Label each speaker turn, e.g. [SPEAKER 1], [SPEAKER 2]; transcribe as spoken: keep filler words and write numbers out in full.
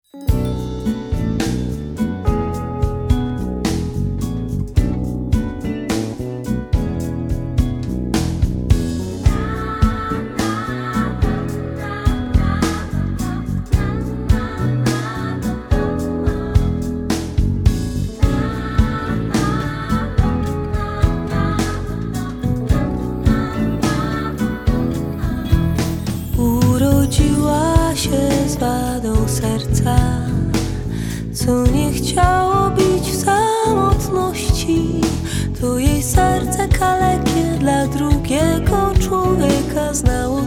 [SPEAKER 1] Urodziła się z wadą serca, co nie chciało bić w samotności. To jej serce kalekie dla drugiego człowieka znało